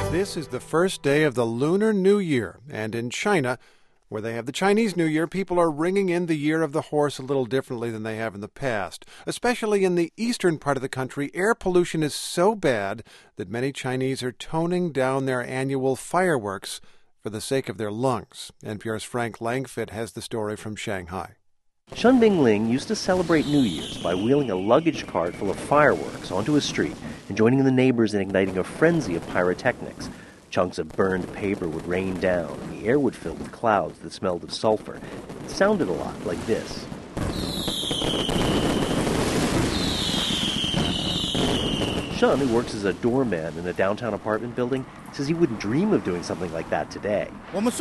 This is the first day of the Lunar New Year, and in China, where they have the Chinese New Year, people are ringing in the Year of the Horse a little differently than they have in the past. Especially in the eastern part of the country, air pollution is so bad that many Chinese are toning down their annual fireworks for the sake of their lungs. NPR's Frank Langfitt has the story from Shanghai. Shen Bingling used to celebrate New Year's by wheeling a luggage cart full of fireworks onto a street and joining the neighbors in igniting a frenzy of pyrotechnics. Chunks of burned paper would rain down, and the air would fill with clouds that smelled of sulfur. It sounded a lot like this. Shen, who works as a doorman in a downtown apartment building, says he wouldn't dream of doing something like that today.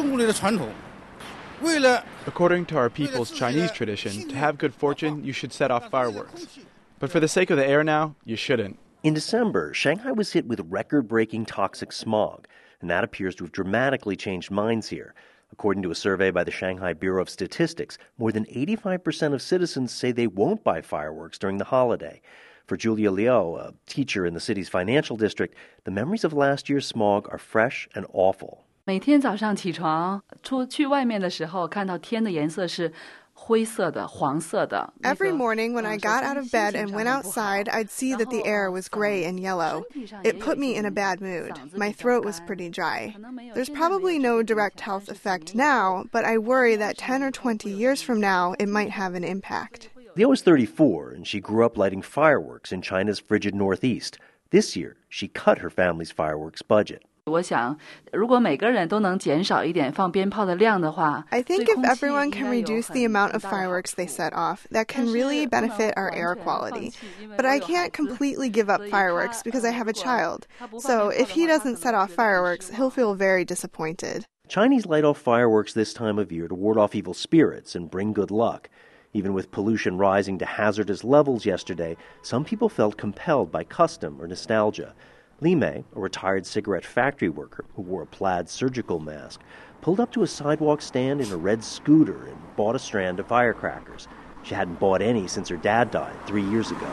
According to our people's Chinese tradition, to have good fortune, you should set off fireworks. But for the sake of the air now, you shouldn't. In December, Shanghai was hit with record-breaking toxic smog, and that appears to have dramatically changed minds here. According to a survey by the Shanghai Bureau of Statistics, more than 85% of citizens say they won't buy fireworks during the holiday. For Julia Liu, a teacher in the city's financial district, the memories of last year's smog are fresh and awful. 每天早上起床出去外面的时候，看到天的颜色是灰色的、黄色的。 Every morning when I got out of bed and went outside, I'd see that the air was gray and yellow. It put me in a bad mood. My throat was pretty dry. There's probably no direct health effect now, but I worry that 10 or 20 years from now, it might have an impact. Liu is 34, and she grew up lighting fireworks in China's frigid northeast. This year, she cut her family's fireworks budget. 我想，如果每个人都能减少一点放鞭炮的量的话， I think if everyone can reduce the amount of fireworks they set off, that can really benefit our air quality. But I can't completely give up fireworks because I have a child. So if he doesn't set off fireworks, he'll feel very disappointed. Chinese light off fireworks this time of year to ward off evil spirits and bring good luck. Even with pollution rising to hazardous levels yesterday, some people felt compelled by custom or nostalgia. Li Mei, a retired cigarette factory worker who wore a plaid surgical mask, pulled up to a sidewalk stand in a red scooter and bought a strand of firecrackers. She hadn't bought any since her dad died 3 years ago.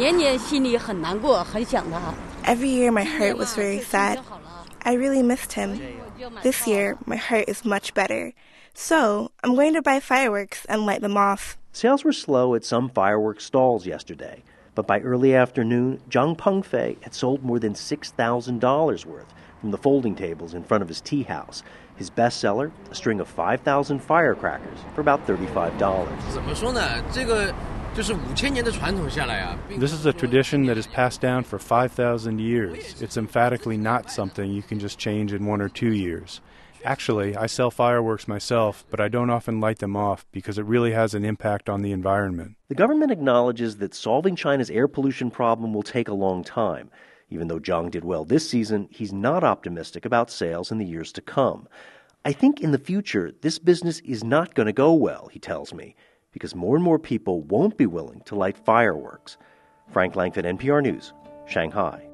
Every year my heart was very sad. I really missed him. This year my heart is much better. So I'm going to buy fireworks and light them off. Sales were slow at some fireworks stalls yesterday. But by early afternoon, Zhang Pengfei had sold more than $6,000 worth from the folding tables in front of his tea house. His bestseller, a string of 5,000 firecrackers for about $35. This is a tradition that is passed down for 5,000 years. It's emphatically not something you can just change in 1 or 2 years. Actually, I sell fireworks myself, but I don't often light them off because it really has an impact on the environment. The government acknowledges that solving China's air pollution problem will take a long time. Even though Zhang did well this season, he's not optimistic about sales in the years to come. I think in the future, this business is not going to go well, he tells me, because more and more people won't be willing to light fireworks. Frank Langfitt, NPR News, Shanghai.